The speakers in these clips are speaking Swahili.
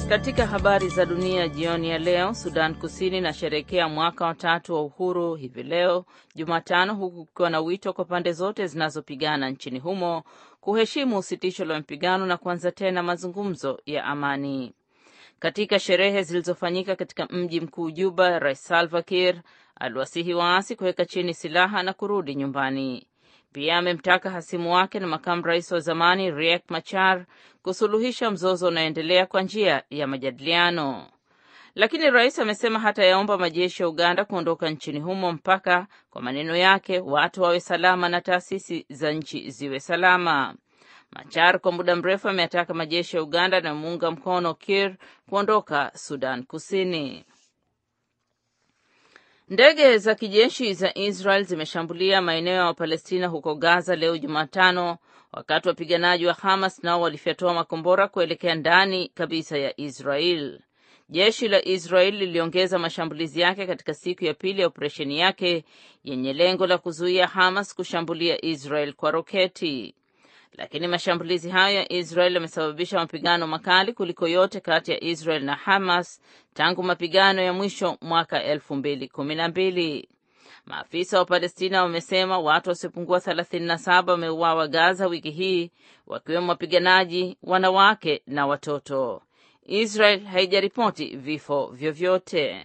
Katika habari za dunia jioni ya leo, Sudan Kusini inasherehekea mwaka wa 3 wa uhuru hivi leo Jumatano, huku kukiwa na wito kwa pande zote zinazopigana nchini humo kuheshimu usitisho la mapigano na kuanza tena mazungumzo ya amani. Katika sherehe zilizofanyika katika mji mkuu Juba, Rais Salva Kiir aliwasihi waasi kuweka chini silaha na kurudi nyumbani. Pia amemtaka hasimu wake na makamu rais wa zamani Riek Machar kusuluhisha mzozo unaoendelea kwa njia ya majadiliano. Lakini rais amesema hata yaomba majeshi ya Uganda kuondoka nchini humo mpaka, kwa maneno yake, watu wawe salama na taasisi za nchi ziwe salama. Machar kwa muda mrefu ameataka majeshi ya Uganda na muunga mkono Kiir kuondoka Sudan Kusini. Ndege za kijeshi za Israel zimeshambulia maeneo ya Wapalestina huko Gaza leo Jumatano, wakati wapiganaji wa Hamas nao walifyatua makombora kuelekea ndani kabisa ya Israel. Jeshi la Israel liliongeza mashambulizi yake katika siku ya pili ya operesheni yake yenye lengo la kuzuia Hamas kushambulia Israel kwa roketi. Lakini mashambulizi hayo ya Israel yamesababisha mapigano makali kuliko yote kati ya Israel na Hamas tangu mapigano ya mwisho mwaka 2012. Maafisa wa Palestina wamesema watu wasiopungua 37 wameuawa Gaza wiki hii, wakiwemo wapiganaji, wanawake na watoto. Israel haijaripoti vifo vyovyote.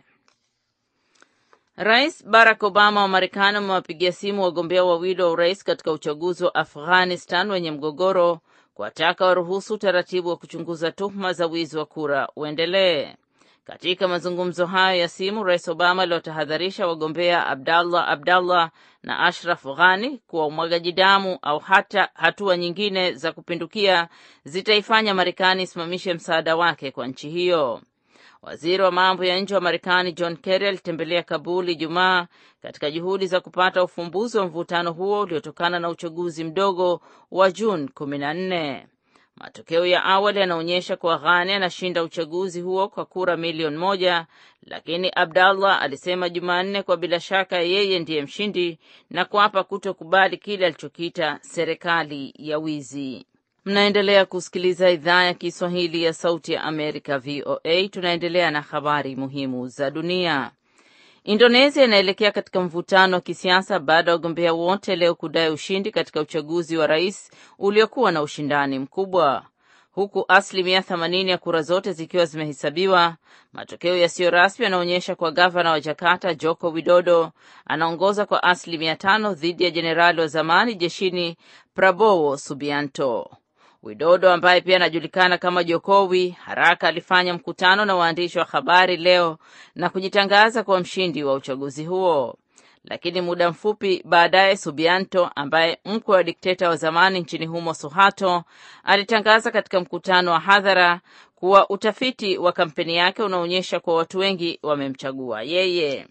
Rais Barack Obama wa Marekani amewapigia simu wagombea wawili wa urais katika uchaguzi wa Afghanistan wenye mgogoro kuwataka waruhusu utaratibu wa kuchunguza tuhuma za wizi wa kura uendelee. Katika mazungumzo hayo ya simu, Rais Obama aliwatahadharisha wagombea Abdallah na Ashraf Ghani kuwa umwagaji damu au hata hatua nyingine za kupindukia zitaifanya Marekani isimamishe msaada wake kwa nchi hiyo. Waziri wa mambo ya nje wa Marekani John Kerry alitembelea Kabul Ijumaa katika juhudi za kupata ufumbuzi wa mvutano huo uliotokana na uchaguzi mdogo wa Juni 14. Matokeo ya awali yanaonyesha kuwa Ghani anashinda uchaguzi huo kwa kura milioni 1, lakini Abdallah alisema Jumanne kwa bila shaka yeye ndiye mshindi na kuapa kutokubali kile alichokiita serikali ya wizi. Mnaendelea kusikiliza idhaa ya Kiswahili ya Sauti ya Amerika VOA. Tunaendelea na habari muhimu za dunia. Indonesia inaelekea katika mvutano wa kisiasa baada ya wagombea wote leo kudai ushindi katika uchaguzi wa rais uliokuwa na ushindani mkubwa. Huku asilimia 80 ya kura zote zikiwa zimehesabiwa, matokeo yasiyo rasmi yanaonyesha kwa gavana wa Jakarta Joko Widodo anaongoza kwa asilimia 5 dhidi ya jenerali wa zamani jeshini Prabowo Subianto. Widodo ambaye pia anajulikana kama Jokowi haraka alifanya mkutano na waandishi wa habari leo na kujitangaza kuwa mshindi wa uchaguzi huo. Lakini muda mfupi baadaye Subianto, ambaye mkwe wa dikteta wa zamani nchini humo Suharto, alitangaza katika mkutano wa hadhara kuwa utafiti wa kampeni yake unaonyesha kuwa watu wengi wamemchagua yeye.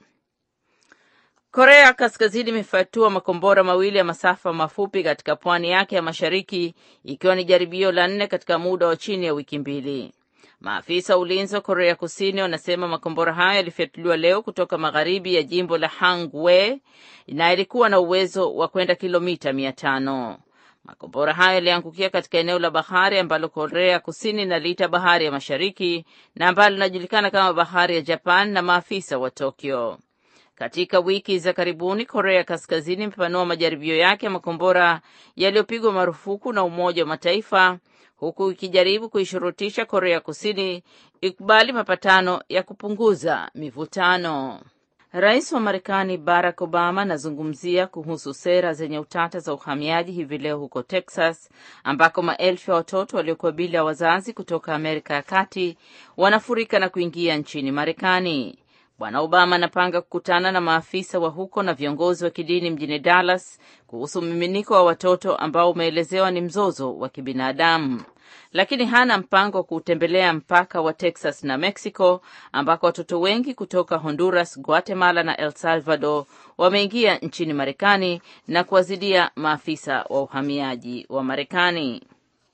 Korea Kaskazini imefyatua makombora mawili ya masafa mafupi katika pwani yake ya mashariki, ikiwa ni jaribio la 4 katika muda wa chini ya wiki 2. Maafisa ulinzi wa Korea Kusini wanasema makombora hayo yalifyatuliwa leo kutoka magharibi ya jimbo la Hangwe na ilikuwa na uwezo wa kwenda kilomita 500. Makombora hayo yaliangukia katika eneo la bahari ambalo Korea Kusini inaliita bahari ya mashariki na ambalo linajulikana kama bahari ya Japan na maafisa wa Tokyo. Katika wiki za karibuni, Korea Kaskazini imepanua majaribio yake ya makombora yaliyopigwa marufuku na Umoja wa Mataifa, huku ikijaribu kuishurutisha Korea Kusini ikubali mapatano ya kupunguza mivutano. Rais wa Marekani Barack Obama anazungumzia kuhusu sera zenye utata za uhamiaji hivi leo huko Texas, ambako maelfu ya watoto waliokuwa bila wazazi kutoka Amerika ya Kati wanafurika na kuingia nchini Marekani. Bwana Obama anapanga kukutana na maafisa wa huko na viongozi wa kidini mjini Dallas kuhusu mmiminiko wa watoto ambao umeelezewa ni mzozo wa kibinadamu. Lakini hana mpango wa kutembelea mpaka wa Texas na Mexico, ambako watoto wengi kutoka Honduras, Guatemala na El Salvador wameingia nchini Marekani na kuwazidia maafisa wa uhamiaji wa Marekani.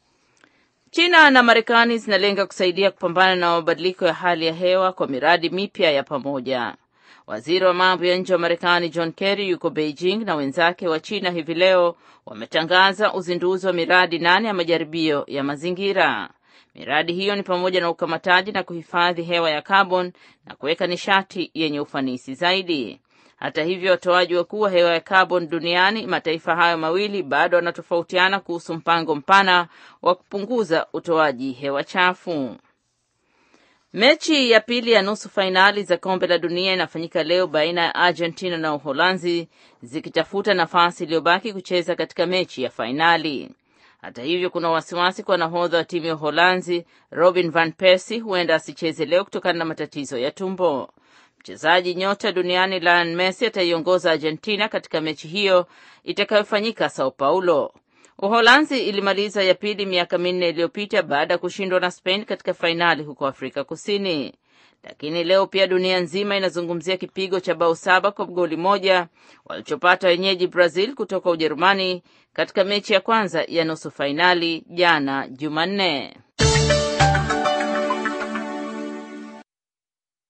China na Marekani zinalenga kusaidia kupambana na mabadiliko ya hali ya hewa kwa miradi mipya ya pamoja. Waziri wa mambo ya nje wa Marekani John Kerry yuko Beijing na wenzake wa China hivi leo wametangaza uzinduzi wa miradi 8 ya majaribio ya mazingira. Miradi hiyo ni pamoja na ukamataji na kuhifadhi hewa ya carbon na kuweka nishati yenye ufanisi zaidi. Hata hivyo, watoaji wakuu wa hewa ya carbon duniani, mataifa hayo mawili bado wanatofautiana kuhusu mpango mpana wa kupunguza utoaji hewa chafu. Mechi ya pili ya nusu fainali za kombe la dunia inafanyika leo baina ya Argentina na Uholanzi, zikitafuta nafasi iliyobaki kucheza katika mechi ya fainali. Hata hivyo, kuna wasiwasi kwa nahodha wa timu ya Uholanzi, Robin van Persie, huenda asicheze leo kutokana na matatizo ya tumbo. Mchezaji nyota duniani Lionel Messi ataiongoza Argentina katika mechi hiyo itakayofanyika Sao Paulo. Uholanzi ilimaliza ya pili miaka 4 iliyopita baada ya kushindwa na Spain katika fainali huko Afrika Kusini. Lakini leo pia dunia nzima inazungumzia kipigo cha bao 7 kwa goli 1 walichopata wenyeji Brazil kutoka Ujerumani katika mechi ya kwanza ya nusu fainali jana Jumanne.